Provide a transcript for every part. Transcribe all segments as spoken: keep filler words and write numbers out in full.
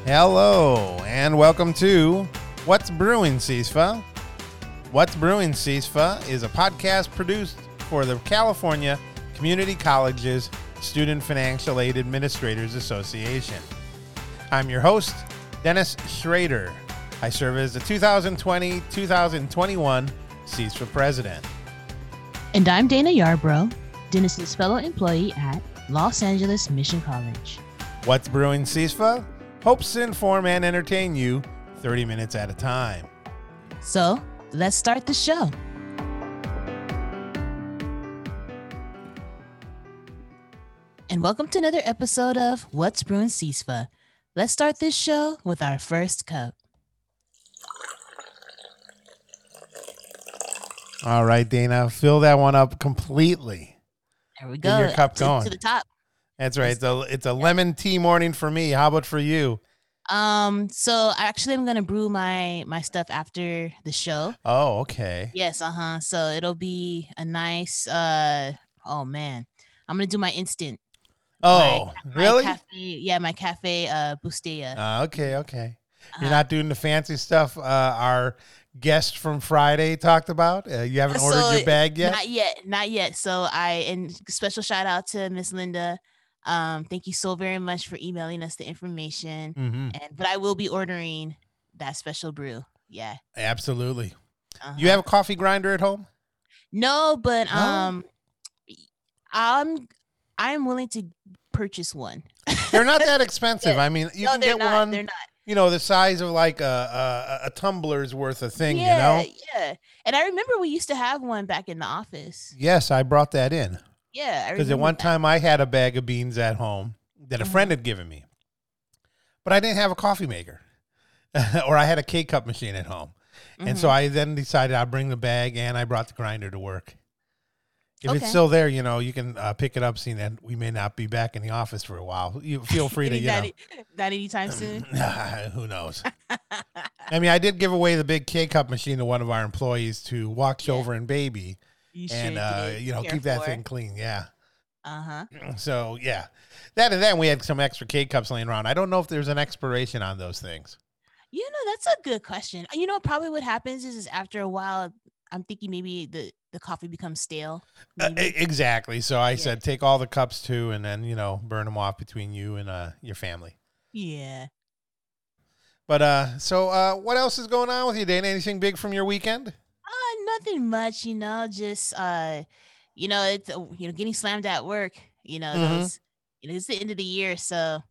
Hello, and welcome to What's Brewing, C I S F A. What's Brewing, C I S F A is a podcast produced for the California Community Colleges Student Financial Aid Administrators Association. I'm your host, Dennis Schrader. I serve as the two thousand twenty to two thousand twenty-one C I S F A president. And I'm Dana Yarbrough, Dennis's fellow employee at Los Angeles Mission College. What's Brewing, C I S F A hopes to inform and entertain you thirty minutes at a time. So, let's start the show. And welcome to another episode of What's Brewing, C I S F A. Let's start this show with our first cup. All right, Dana, fill that one up completely. There we go. Get your cup to, going. to the top. That's right. It's a, it's a lemon tea morning for me. How about for you? Um, so actually I'm gonna brew my my stuff after the show. Oh, okay. Yes, uh-huh. So it'll be a nice uh oh man. I'm gonna do my instant. Oh, my, really? My cafe, yeah, my cafe uh Bustea. Uh, okay, okay. You're Uh-huh. not doing the fancy stuff uh, our guest from Friday talked about? Uh, you haven't ordered So, your bag yet? Not yet, not yet. So I and special shout out to Miss Linda. Um, thank you so very much for emailing us the information. Mm-hmm. And but I will be ordering that special brew. Yeah. Absolutely. Uh-huh. You have a coffee grinder at home? No, but No? um I'm I'm willing to purchase one. They're not that expensive. Yeah. I mean, you no, can they're get not. one, They're not. you know, the size of like a, a, a tumbler's worth of thing, yeah, you know? yeah. And I remember we used to have one back in the office. Yes, I brought that in. Yeah, I Because at remember one that. time I had a bag of beans at home that a Mhm. friend had given me, but I didn't have a coffee maker, or I had a K-cup machine at home. And so Mhm. I then decided I'd bring the bag and I brought the grinder to work. If it's Okay. still there, you know, you can uh, pick it up, seeing that we may not be back in the office for a while. You feel free to, Any- you know. not, not anytime soon. Who knows? I mean, I did give away the big K-cup machine to one of our employees to watch Yeah. over and baby You and, should uh, get you know, care keep that for. thing clean. Yeah. Uh-huh. So, yeah. That and then we had some extra K-cups laying around. I don't know if there's an expiration on those things. You know, that's a good question. You know, probably what happens is, is after a while, I'm thinking maybe the, the coffee becomes stale. Uh, maybe. e- exactly. So I Yeah. said, take all the cups too, and then, you know, burn them off between you and uh, your family. yeah. But uh, so uh, what else is going on with you, Dana? Anything big from your weekend? Uh, nothing much, you know, just, uh, you know, it's, uh, you know, getting slammed at work, you know, Mhm. those, you know, it's the end of the year. So,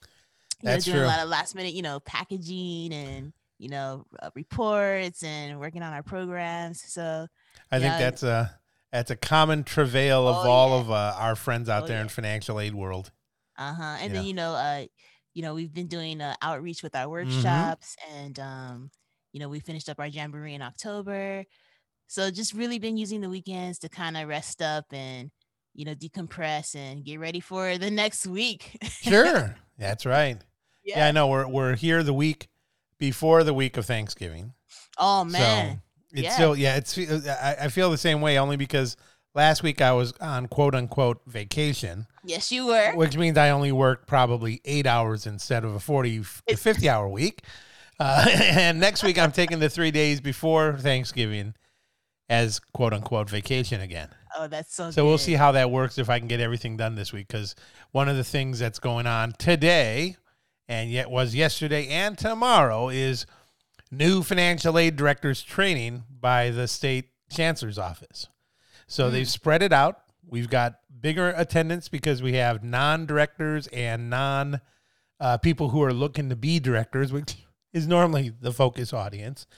you That's know, doing true. a lot of last minute, you know, packaging and, you know, uh, reports and working on our programs. So, I think Yeah. that's a that's a common travail of Oh, all yeah. of uh, our friends out Oh, there in yeah. financial aid world. Uh-huh. And Yeah. then, you know, uh, you know, we've been doing uh, outreach with our workshops and, um, you know, we finished up our Jamboree in October. So just really been using the weekends to kind of rest up and, you know, decompress and get ready for the next week. Sure, that's right. Yeah. Yeah. I know. We're we're here the week before the week of Thanksgiving. Oh, man. So it's Yeah. still, yeah, it's, I, I feel the same way only because last week I was on quote unquote vacation, Yes, you were. which means I only worked probably eight hours instead of a forty to fifty hour week. Uh, and next week I'm taking the three days before Thanksgiving as quote unquote vacation again. Oh, that's so So we'll good. see how that works if I can get everything done this week. Because one of the things that's going on today and yet was yesterday and tomorrow is new financial aid directors training by the state chancellor's office. So Mm. they've spread it out. We've got bigger attendance because we have non-directors and non uh, people who are looking to be directors, which is normally the focus audience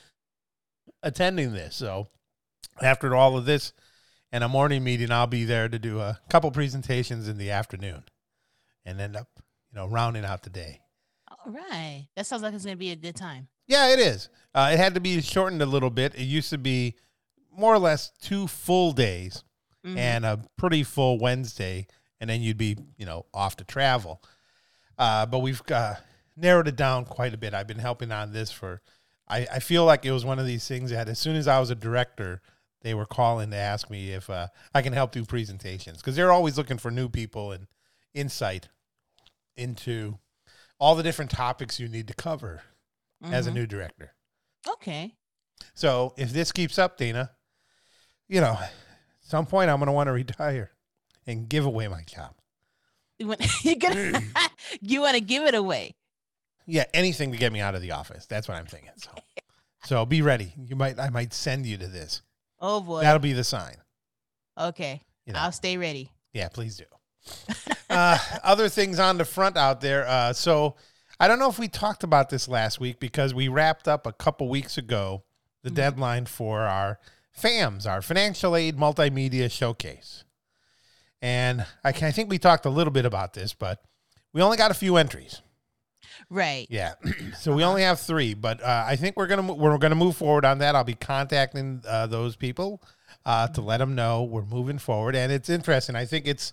attending this. So after all of this and a morning meeting, I'll be there to do a couple presentations in the afternoon and end up, you know, rounding out the day. All right. That sounds like it's going to be a good time. Yeah, it is. Uh, it had to be shortened a little bit. It used to be more or less two full days Mhm. and a pretty full Wednesday, and then you'd be, you know, off to travel. Uh, but we've uh, narrowed it down quite a bit. I've been helping on this for, I, I feel like it was one of these things that as soon as I was a director, they were calling to ask me if uh, I can help do presentations because they're always looking for new people and insight into all the different topics you need to cover Mhm. as a new director. Okay. So if this keeps up, Dana, you know, at some point I'm going to want to retire and give away my job. You want, you're gonna, you want to give it away. Yeah, anything to get me out of the office. That's what I'm thinking. So, so be ready. You might, I might send you to this. Oh boy. That'll be the sign. Okay. You know. I'll stay ready. Yeah, please do. uh, other things on the front out there. Uh, so I don't know if we talked about this last week because we wrapped up a couple weeks ago the mm-hmm. deadline for our FAMS, our Financial Aid Multimedia Showcase. And I, can, I think we talked a little bit about this, but we only got a few entries. Right. Yeah. So uh-huh. we only have three, but uh, I think we're gonna we're gonna move forward on that. I'll be contacting uh, those people uh, to let them know we're moving forward, and it's interesting. I think it's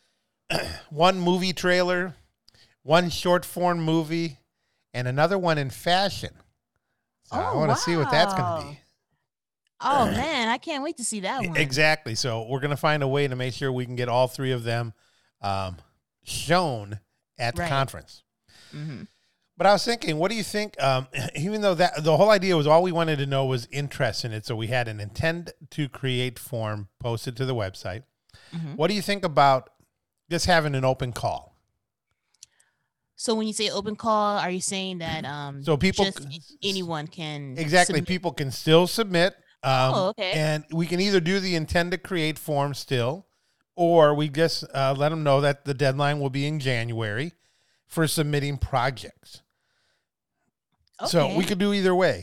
one movie trailer, one short form movie, and another one in fashion. So oh, I want to wow. see what that's gonna be. Oh man, I can't wait to see that one. Exactly. So we're gonna find a way to make sure we can get all three of them um, shown at the right. conference. Mm-hmm. But I was thinking, what do you think? Um, even though that the whole idea was all we wanted to know was interest in it, so we had an intend to create form posted to the website. Mm-hmm. What do you think about just having an open call? So when you say open call, are you saying that um, so people just anyone can exactly submit? People can still submit. Um, oh, okay. And we can either do the intend to create form still, or we just uh, let them know that the deadline will be in January for submitting projects. Okay. So we could do either way.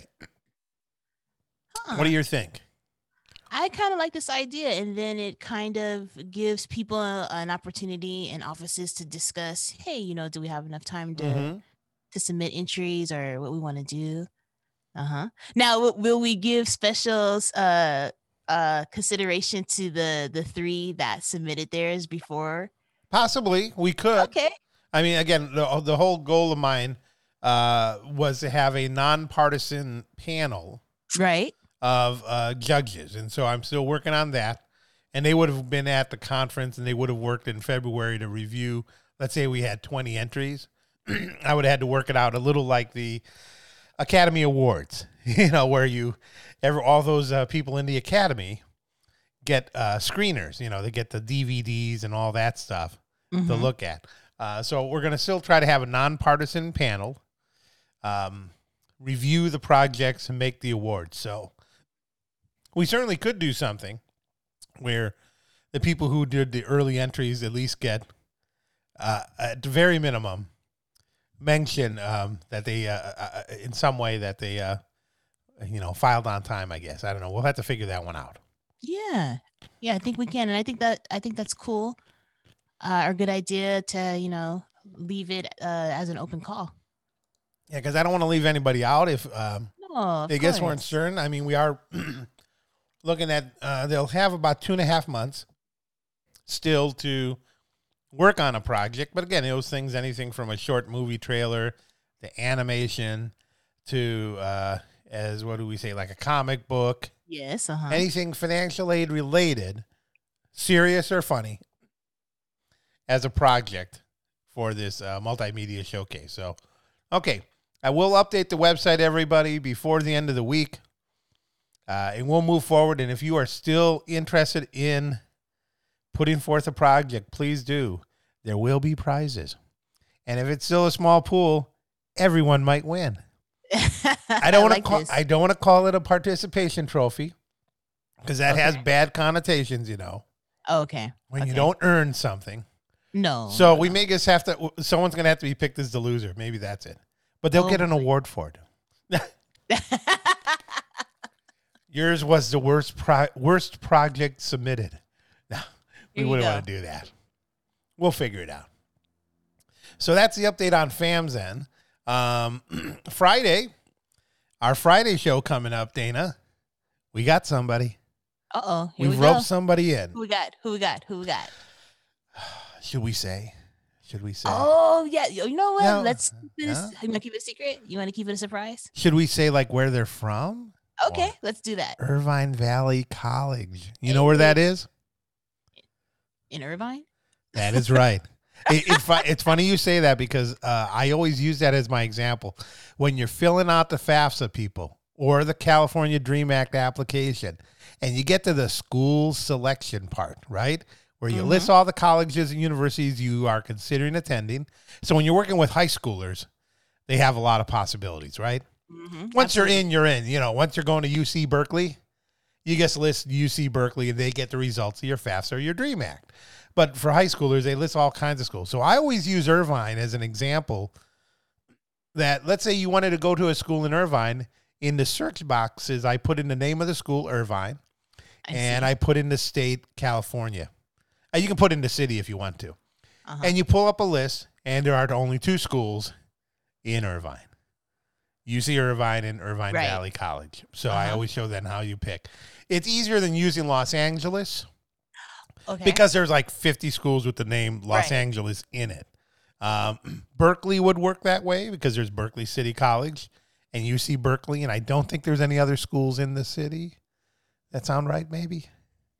Huh. What do you think? I kind of like this idea, and then it kind of gives people a, an opportunity in offices to discuss, hey, you know, do we have enough time to mm-hmm. to submit entries or what we want to do? Uh-huh. Now, w- will we give specials uh uh consideration to the the three that submitted theirs before? Possibly. We could. Okay. I mean, again, the, the whole goal of mine uh, was to have a nonpartisan panel right. of uh, judges. And so I'm still working on that. And they would have been at the conference and they would have worked in February to review. Let's say we had twenty entries. I would have had to work it out a little like the Academy Awards, you know, where you, ever all those uh, people in the Academy get uh, screeners, you know, they get the D V Ds and all that stuff mm-hmm. to look at. Uh, so we're going to still try to have a nonpartisan panel, um, review the projects, and make the awards. So we certainly could do something where the people who did the early entries at least get, uh, at the very minimum, mention um, that they, uh, uh, in some way, that they, uh, you know, filed on time. I guess I don't know. We'll have to figure that one out. Yeah, yeah, I think we can, and I think that I think that's cool. Uh, or good idea to, you know, leave it uh, as an open call. Yeah, because I don't want to leave anybody out if um, no, they guess weren't certain. I mean, we are looking at, uh, they'll have about two and a half months still to work on a project. But again, those things, anything from a short movie trailer to animation to, uh, as what do we say, like a comic book. Yes, uh-huh. Anything financial aid related, serious or funny, as a project for this uh, multimedia showcase. So, okay, I will update the website, everybody, before the end of the week, uh, and we'll move forward. And if you are still interested in putting forth a project, please do. There will be prizes. And if it's still a small pool, everyone might win. I don't want like to call. This. I don't want to call it a participation trophy because that okay. has bad connotations, you know. Okay. When okay. you don't earn something. No. So no, we no. may just have to, someone's going to have to be picked as the loser. Maybe that's it. But they'll oh get an award for it. Yours was the worst pro- worst project submitted. No, we wouldn't want to do that. We'll figure it out. So that's the update on FAMS then. Um, Friday, our Friday show coming up, Dana. We got somebody. Uh-oh. We've we roped go. somebody in. Who we got? Who we got? Who we got? Should we say? Should we say? Oh, yeah. You know what? No. Let's keep it, Huh? you want to keep it a secret? You want to keep it a surprise? Should we say like where they're from? Okay, or let's do that. Irvine Valley College. You know where that is? In Irvine? That is right. It, it, fu- it's funny you say that because uh, I always use that as my example. When you're filling out the FAFSA, people, or the California Dream Act application, and you get to the school selection part, right? Where you Mhm. list all the colleges and universities you are considering attending. So when you're working with high schoolers, they have a lot of possibilities, right? Mhm. Once you're Absolutely. in, you're in. You know, once you're going to U C Berkeley, you just list U C Berkeley and they get the results of your FAFSA or your DREAM Act. But for high schoolers, they list all kinds of schools. So I always use Irvine as an example that let's say you wanted to go to a school in Irvine. In the search boxes, I put in the name of the school, Irvine, I and see. I put in the state, California. Uh, You can put in the city if you want to. Uh-huh. And you pull up a list, and there are only two schools in Irvine. U C Irvine and Irvine Right. Valley College. So I Uh-huh. always show them how you pick. It's easier than using Los Angeles Okay. because there's like fifty schools with the name Los Right. Angeles in it. Um, Berkeley would work that way because there's Berkeley City College and U C Berkeley, and I don't think there's any other schools in the city. That sound right, maybe?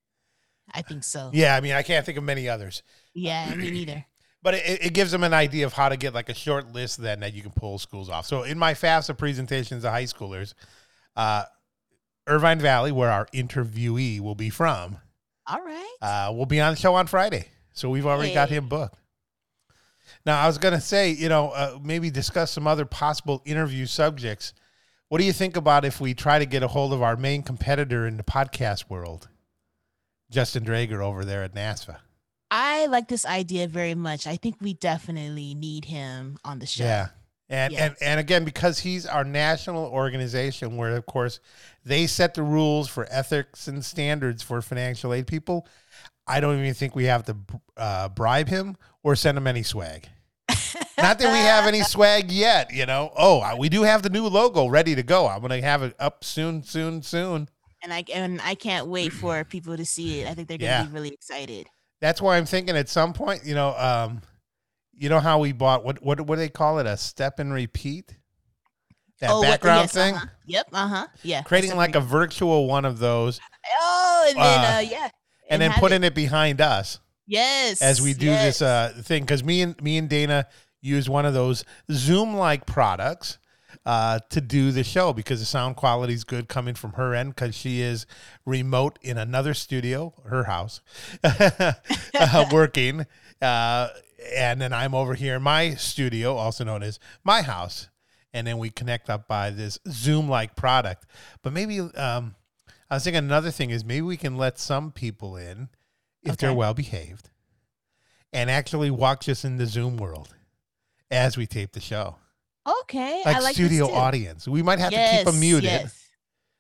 I think so. Yeah, I mean, I can't think of many others. Yeah, me neither. But it, it gives them an idea of how to get like a short list then that you can pull schools off. So in my FAFSA presentations to high schoolers, uh, Irvine Valley, where our interviewee will be from, All right. uh, will be on the show on Friday. So we've already got him Hey. booked. Now, I was going to say, you know, uh, maybe discuss some other possible interview subjects. What do you think about if we try to get a hold of our main competitor in the podcast world, Justin Drager over there at NASFA? I like this idea very much. I think we definitely need him on the show. Yeah. And, Yeah. and and again, because he's our national organization where, of course, they set the rules for ethics and standards for financial aid people, I don't even think we have to uh, bribe him or send him any swag. Not that we have any swag yet, you know. Oh, we do have the new logo ready to go. I'm going to have it up soon, soon, soon. And I and I can't wait for people to see it. I think they're going to Yeah. be really excited. That's why I'm thinking at some point, you know, um, you know how we bought, what what what do they call it? A step and repeat? That Oh, what- background yes, thing? uh-huh. Yep. Uh huh. Yeah. Creating That's like a great. virtual one of those Oh, and then uh, uh, yeah. and, then have putting it. it behind us Yes. as we do yes. this uh, thing. Because me and me and Dana use one of those Zoom-like products uh, to do the show because the sound quality is good coming from her end because she is remote in another studio, her house, uh, working. Uh, and then I'm over here in my studio, also known as my house. And then we connect up by this Zoom-like product. But maybe um, I was thinking another thing is maybe we can let some people in if they're Okay. well behaved and actually walk just in the Zoom world as we tape the show. Okay. Like, I like studio this too. audience. We might have yes, to keep them muted, Yes.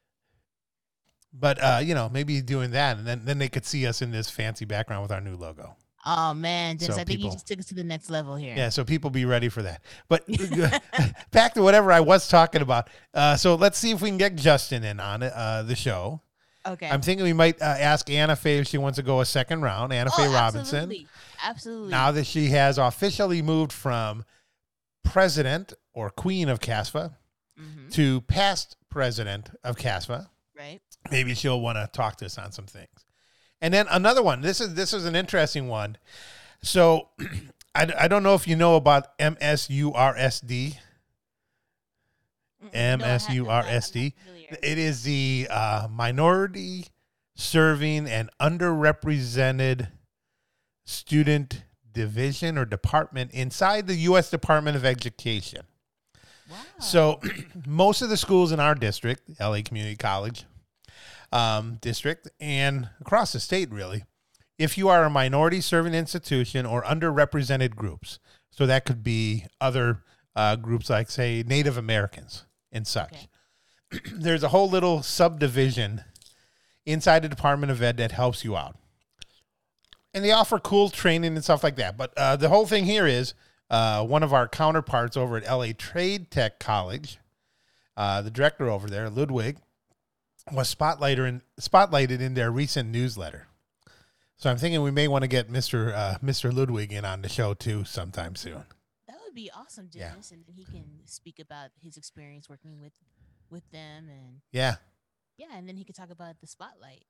but uh, you know, maybe doing that, and then, then they could see us in this fancy background with our new logo. Oh man, Dennis, So I think people- you just took us to the next level here. Yeah, so people be ready for that. But back to whatever I was talking about. Uh, so let's see if we can get Justin in on it, uh, the show. Okay. I'm thinking we might uh, ask Anna Faye if she wants to go a second round. Anna Faye oh, Robinson. Absolutely. Absolutely. Now that she has officially moved from president or queen of CASFA Mhm. to past president of CASFA, Right. maybe she'll want to talk to us on some things. And then another one. This is this is an interesting one. So I, I don't know if you know about M S U R S D. Mm-mm. M No, I S ha- U I'm R not- S I'm D. not familiar. It is the uh, Minority Serving and Underrepresented Student Division or Department inside the U S Department of Education. Wow. So most of the schools in our district, L A Community College um, district, and across the state, really, if you are a minority serving institution or underrepresented groups, so that could be other uh, groups like, say, Native Americans and such, Okay. there's a whole little subdivision inside the Department of Ed that helps you out. And they offer cool training and stuff like that. But uh, the whole thing here is uh, one of our counterparts over at L A Trade Tech College, uh, the director over there, Ludwig, was spotlighted in, spotlighted in their recent newsletter. So I'm thinking we may want to get Mister Uh, Mister Ludwig in on the show too sometime soon. That would be awesome, Yeah. Dennis, and then he can speak about his experience working with with them, and Yeah. yeah, and then he could talk about the spotlight.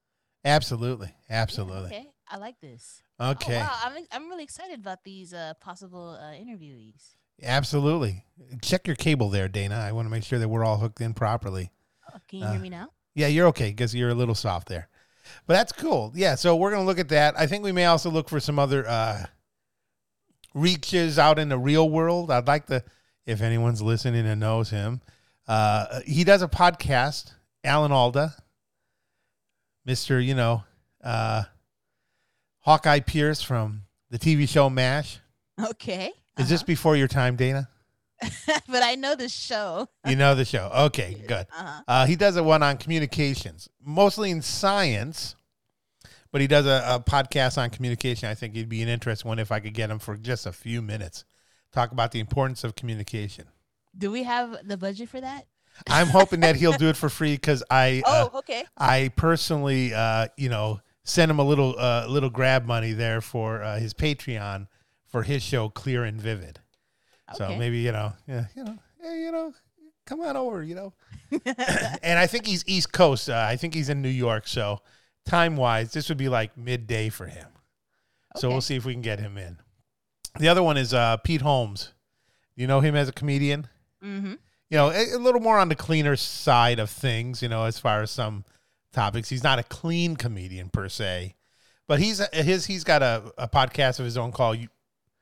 Absolutely. Absolutely. Yeah, okay, I like this. Okay. Oh wow, I'm I'm really excited about these uh, possible uh, interviewees. Absolutely. Check your cable there, Dana. I want to make sure that we're all hooked in properly. Oh, can you Uh, hear me now? Yeah, you're okay because you're a little soft there. But that's cool. Yeah, so we're going to look at that. I think we may also look for some other uh, reaches out in the real world. I'd like to, if anyone's listening and knows him, uh, he does a podcast, Alan Alda, Mister, you know, uh, Hawkeye Pierce from the T V show MASH. Okay. Is uh-huh. this before your time, Dana? But I know the show. You know the show. Okay, good. Uh-huh. Uh, he does a one on communications, mostly in science, but he does a, a podcast on communication. I think he'd be an interesting one if I could get him for just a few minutes. Talk about the importance of communication. Do we have the budget for that? I'm hoping that he'll do it for free because I, uh, Oh, okay. I personally, uh, you know, sent him a little, uh, little grab money there for uh, his Patreon for his show, Clear and Vivid. So Okay. maybe, you know, yeah, you know, yeah, you know, come on over, you know. And I think he's East Coast. Uh, I think he's in New York. So time wise, this would be like midday for him. So Okay. we'll see if we can get him in. The other one is uh, Pete Holmes. You know him as a comedian? Mm-hmm. You know, a, a little more on the cleaner side of things, you know, as far as some topics. He's not a clean comedian per se, but he's his he's got a, a podcast of his own called You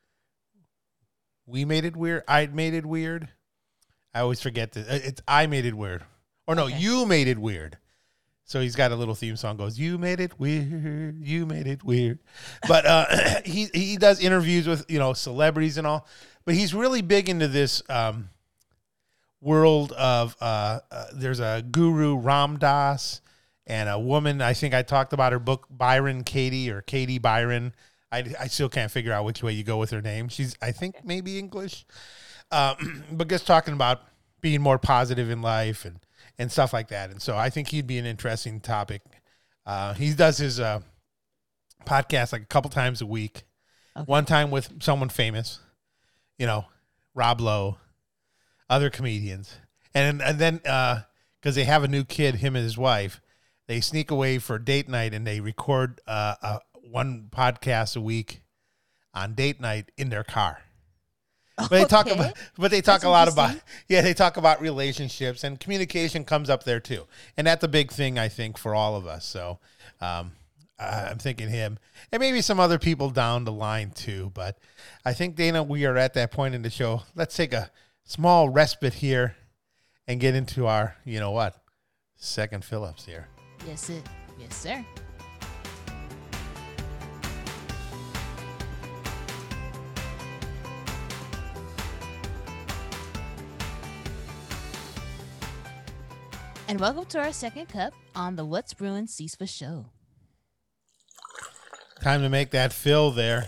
We Made It Weird. I Made It Weird. I always forget that. It's I Made It Weird. Or no, Okay. You Made It Weird. So he's got a little theme song goes, You made it weird, you made it weird. But uh, he he does interviews with, you know, celebrities and all. But he's really big into this um, world of, uh, uh, there's a guru, Ram Dass, and a woman, I think I talked about her book, Byron Katie, or Katie Byron. I, I still can't figure out which way you go with her name. She's, I think, maybe English. Um, but just talking about being more positive in life and, and stuff like that. And so I think he'd be an interesting topic. Uh, he does his uh, podcast like a couple times a week. Okay. One time with someone famous, you know, Rob Lowe, other comedians. And, and then because uh, they have a new kid, him and his wife, they sneak away for date night and they record uh, a, one podcast a week on date night in their car. But they talk Okay. about, but they talk That's a lot about, interesting. yeah, they talk about relationships, and communication comes up there too. And that's a big thing, I think, for all of us. So um, uh, I'm thinking him and maybe some other people down the line too. But I think, Dana, we are at that point in the show. Let's take a small respite here and get into our, you know what, second Phillips here. Yes, it. Yes, sir. And welcome to our second cup on the What's Brewing C I S F A show. Time to make that fill there.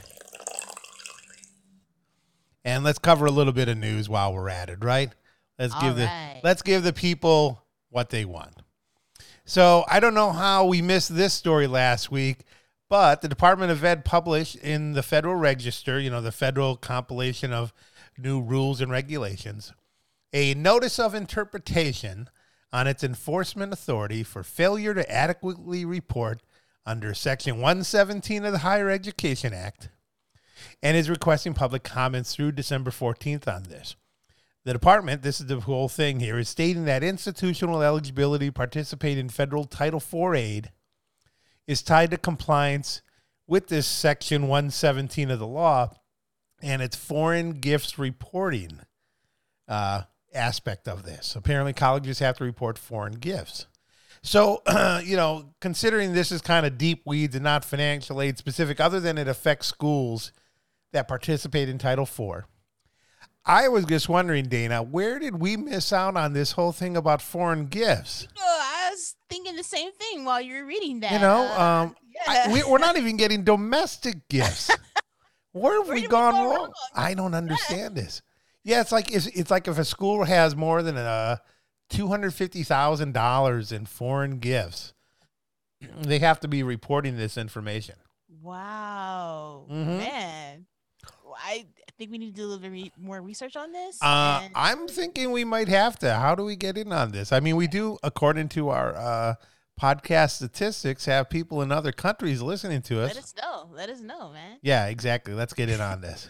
And let's cover a little bit of news while we're at it, right? Let's All give right. the let's give the people what they want. So I don't know how we missed this story last week, but the Department of Ed published in the Federal Register, you know, the federal compilation of new rules and regulations, a notice of interpretation on its enforcement authority for failure to adequately report under Section one seventeen of the Higher Education Act, and is requesting public comments through December fourteenth on this. The department, this is the whole thing here, is stating that institutional eligibility to participate in federal Title four aid is tied to compliance with this Section one seventeen of the law and its foreign gifts reporting uh, aspect of this. Apparently, colleges have to report foreign gifts. So, uh, you know, considering this is kind of deep weeds and not financial aid specific, other than it affects schools that participate in Title four, I was just wondering, Dana, where did we miss out on this whole thing about foreign gifts? Oh, I was thinking the same thing while you were reading that. You know, Uh, um, I, we, we're not even getting domestic gifts. Where have Where we did we gone go wrong? wrong? I don't understand this. Yeah, it's like it's, it's like if a school has more than uh, two hundred fifty thousand dollars in foreign gifts, they have to be reporting this information. Wow, Mhm. man. I think we need to do a little bit re- more research on this. Uh, and- I'm thinking we might have to. How do we get in on this? I mean, we do, according to our uh, podcast statistics have people in other countries listening to us. Let us know. Let us know, man. Yeah, exactly. Let's get in on this.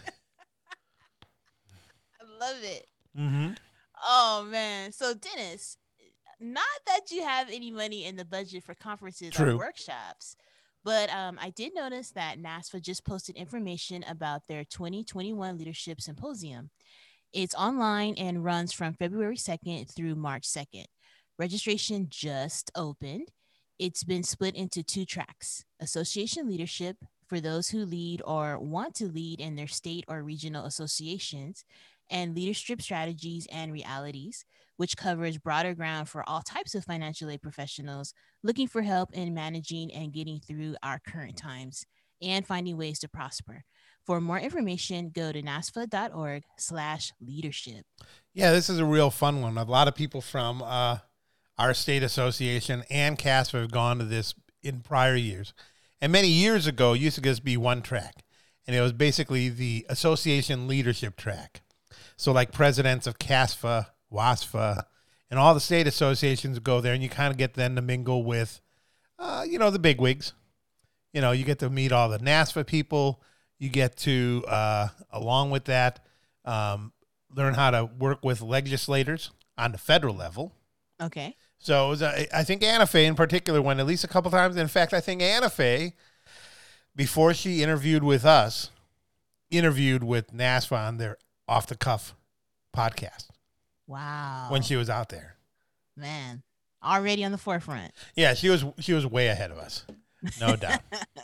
I love it. Mm-hmm. Oh, man. So, Dennis, not that you have any money in the budget for conferences True. or workshops, but um, I did notice that NASFA just posted information about their twenty twenty-one Leadership Symposium. It's online and runs from February second through March second. Registration just opened. It's been split into two tracks: association leadership for those who lead or want to lead in their state or regional associations, and leadership strategies and realities, which covers broader ground for all types of financial aid professionals looking for help in managing and getting through our current times and finding ways to prosper. For more information, go to nasfa.org slash leadership. Yeah, this is a real fun one. A lot of people from uh, our state association and C A S F A have gone to this in prior years. And many years ago, it used to just be one track. And it was basically the association leadership track. So like presidents of C A S F A, WASFA, and all the state associations would go there, and you kind of get then to mingle with, uh, you know, the bigwigs. You know, you get to meet all the NASFA people. You get to, uh, along with that, um, learn how to work with legislators on the federal level. Okay. So it was, uh, I think Anna Faye in particular went at least a couple times. In fact, I think Anna Faye, before she interviewed with us, interviewed with NASFA on their off-the-cuff podcast. Wow. When she was out there. Man, already on the forefront. Yeah, she was she was way ahead of us. No doubt.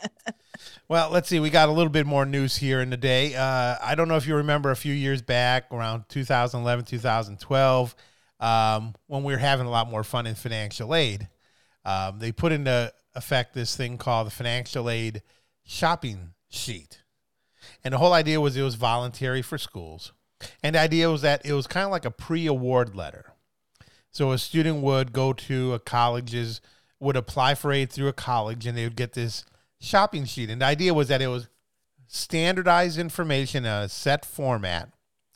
Well, let's see. We got a little bit more news here in the day. Uh, I don't know if you remember a few years back, around two thousand eleven, two thousand twelve, um, when we were having a lot more fun in financial aid. Um, they put into effect this thing called the financial aid shopping sheet. And the whole idea was it was voluntary for schools. And the idea was that it was kind of like a pre-award letter. So a student would go to a college's, would apply for aid through a college, and they would get this shopping sheet. And the idea was that it was standardized information in a set format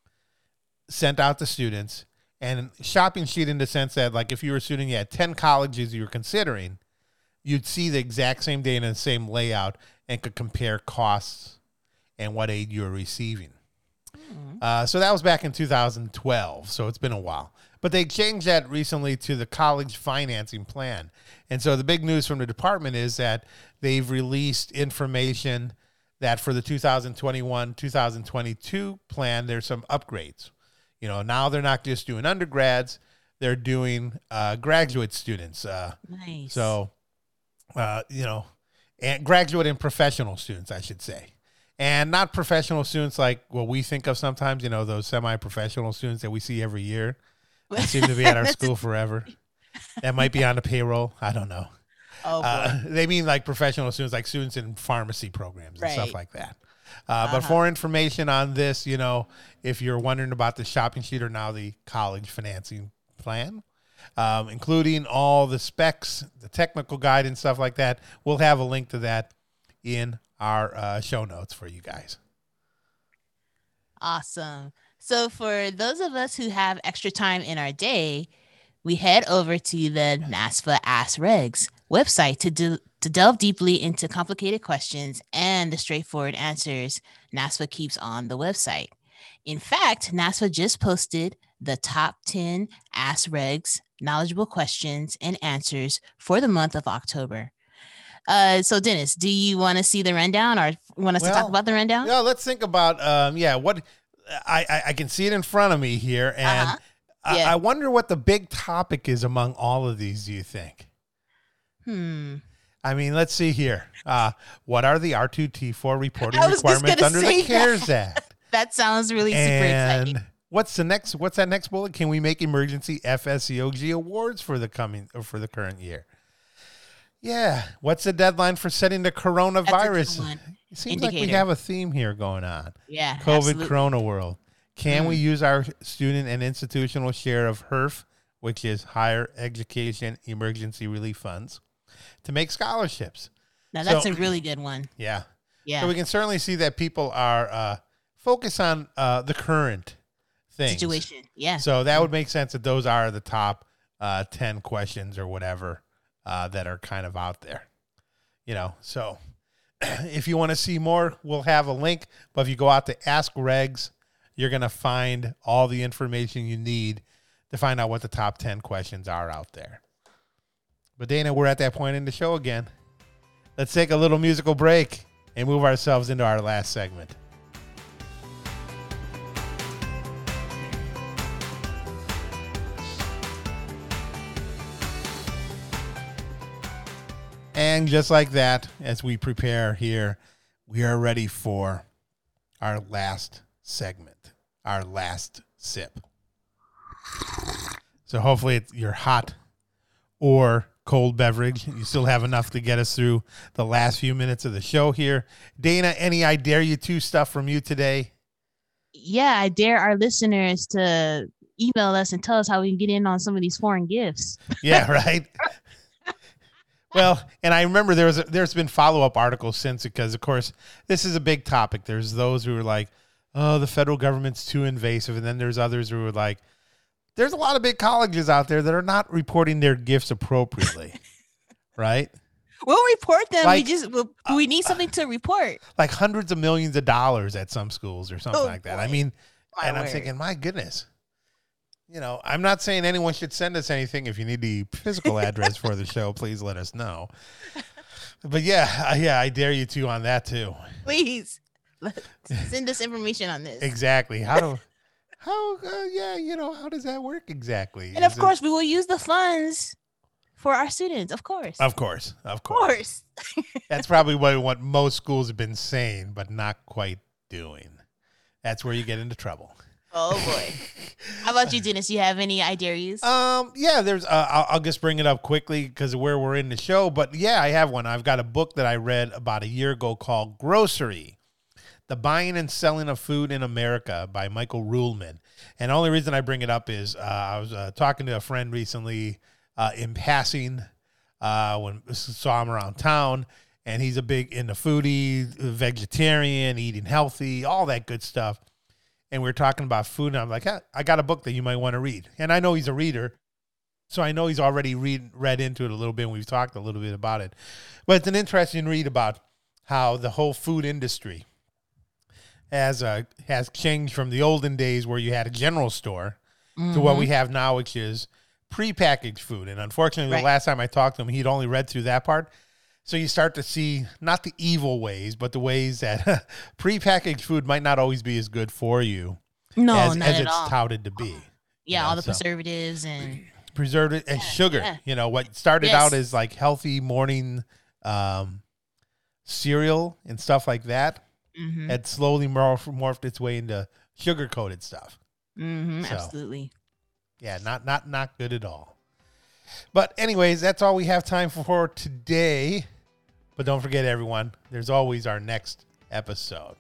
sent out to students, and shopping sheet in the sense that, like, if you were a student, you had ten colleges you were considering, you'd see the exact same data and the same layout and could compare costs and what aid you were receiving. Uh, so that was back in two thousand twelve, so it's been a while. But they changed that recently to the college financing plan. And so the big news from the department is that they've released information that for the two thousand twenty-one, two thousand twenty-two plan, there's some upgrades. You know, now they're not just doing undergrads, they're doing uh, graduate students. Uh, Nice. So, uh, you know, and graduate and professional students, I should say. And not professional students like what we think of sometimes, you know, those semi-professional students that we see every year that seem to be at our school forever. That might be on the payroll. I don't know. Oh, boy. Uh, they mean like professional students, like students in pharmacy programs and Right. stuff like that. Uh, But Uh-huh. for information on this, you know, if you're wondering about the shopping sheet or now the college financing plan, um, including all the specs, the technical guide and stuff like that, we'll have a link to that in our uh, show notes for you guys. Awesome. So for those of us who have extra time in our day, we head over to the NASFA Ask Regs website to do, to delve deeply into complicated questions and the straightforward answers NASFA keeps on the website. In fact, NASFA just posted the top ten Ask Regs knowledgeable questions and answers for the month of October. Uh, so Dennis, do you want to see the rundown, or want us to Well, talk about the rundown? Yeah, let's think about, um, yeah, what I, I, I can see it in front of me here. And Uh-huh. I, Yeah. I wonder what the big topic is among all of these, do you think? Hmm. I mean, let's see here. Uh, what are the R two T four reporting I was just requirements gonna under say the CARES Act? That sounds really super exciting. And what's the next? What's that next bullet? Can we make emergency F S E O G awards for the coming or for the current year? Yeah. What's the deadline for setting the That's a coronavirus? good one. It seems like we Indicator. have a theme here going on. Yeah. COVID absolutely. Corona world. Can we Mm. use our student and institutional share of H E R F, which is Higher Education Emergency Relief Funds, to make scholarships? Now that's So- a really good one. Yeah. Yeah. So we can certainly see that people are uh, focused on uh, the current things. Situation. Yeah. So that would make sense that those are the top uh, ten questions or whatever uh, that are kind of out there, you know. So if you want to see more, we'll have a link. But if you go out to Ask Regs, you're going to find all the information you need to find out what the top ten questions are out there. But Dana, we're at that point in the show again. Let's take a little musical break and move ourselves into our last segment. And just like that, as we prepare here, we are ready for our last segment, our last sip. So hopefully it's your hot or cold beverage. You still have enough to get us through the last few minutes of the show here. Dana, any I Dare You To stuff from you today? Yeah, I dare our listeners to email us and tell us how we can get in on some of these foreign gifts. Yeah, right. Well, and I remember there was a, there's been follow-up articles since, because, of course, this is a big topic. There's those who are like, oh, the federal government's too invasive. And then there's others who are like, there's a lot of big colleges out there that are not reporting their gifts appropriately, right? We'll report them. Like, we just we'll, we need something to report. Like hundreds of millions of dollars at some schools or something Oh, like that. boy. I mean, My and I'm word. thinking, my goodness. You know, I'm not saying anyone should send us anything. If you need the physical address for the show, please let us know. But yeah, yeah, I dare you to on that too. Please let- send us information on this. Exactly. How do, how, uh, yeah, you know, how does that work exactly? And of Is it- course, we will use the funds for our students. Of course. of course, of Of course. course. That's probably what, what most schools have been saying, but not quite doing. That's where you get into trouble. Oh boy. How about you, Dennis? You have any I dare yous? Um, yeah, there's, uh, I'll, I'll just bring it up quickly because of where we're in the show, but yeah, I have one. I've got a book that I read about a year ago called Grocery, The Buying and Selling of Food in America by Michael Ruhlman. And the only reason I bring it up is, uh, I was uh, talking to a friend recently, uh, in passing, uh, when saw him around town, and he's a big into foodie, vegetarian, eating healthy, all that good stuff. And we were talking about food, and I'm like, hey, I got a book that you might want to read. And I know he's a reader, so I know he's already read read into it a little bit, and we've talked a little bit about it. But it's an interesting read about how the whole food industry has uh, has changed from the olden days where you had a general store Mm-hmm. to what we have now, which is prepackaged food. And unfortunately, Right. the last time I talked to him, he'd only read through that part. So you start to see not the evil ways, but the ways that prepackaged food might not always be as good for you No, as, not as at it's all. touted to be. Yeah, know, all the so- preservatives and Preserved and sugar. yeah. You know, what started Yes. out as like healthy morning um, cereal and stuff like that mm-hmm, had slowly morphed, morphed its way into sugar-coated stuff. mm-hmm, So. absolutely. Yeah, not not not good at all. But anyways, that's all we have time for today. But don't forget, everyone, there's always our next episode.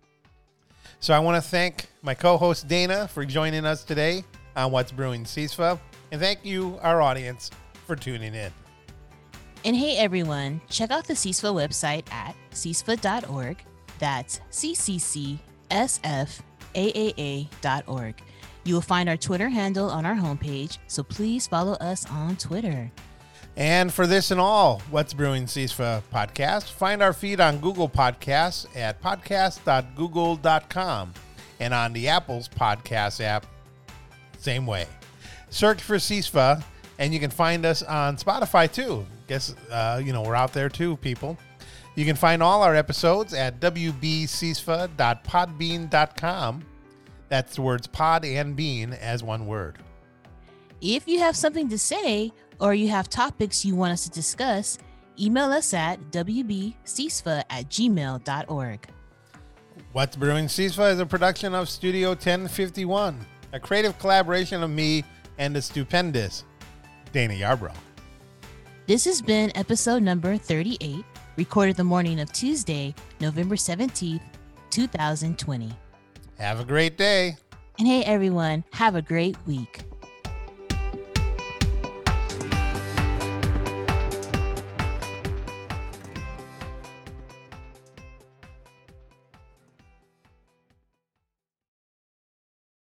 So I want to thank my co-host Dana for joining us today on What's Brewing C I S F A. And thank you, our audience, for tuning in. And hey, everyone, check out the C I S F A website at c s f a dot org. That's C C C S F A A A dot org. You will find our Twitter handle on our homepage, so please follow us on Twitter. And for this and all What's Brewing C I S F A podcast, find our feed on Google Podcasts at podcast dot google dot com and on the Apple's podcast app, same way. Search for C I S F A, and you can find us on Spotify too. Guess, uh, you know, we're out there too, people. You can find all our episodes at w b c s f a dot podbean dot com. That's the words pod and bean as one word. If you have something to say or you have topics you want us to discuss, email us at w b c s f a at gmail dot org. What's Brewing C I S F A is a production of Studio ten fifty-one, a creative collaboration of me and the stupendous Dana Yarbrough. This has been episode number thirty-eight, recorded the morning of Tuesday, November seventeenth, two thousand twenty. Have a great day. And hey, everyone, have a great week.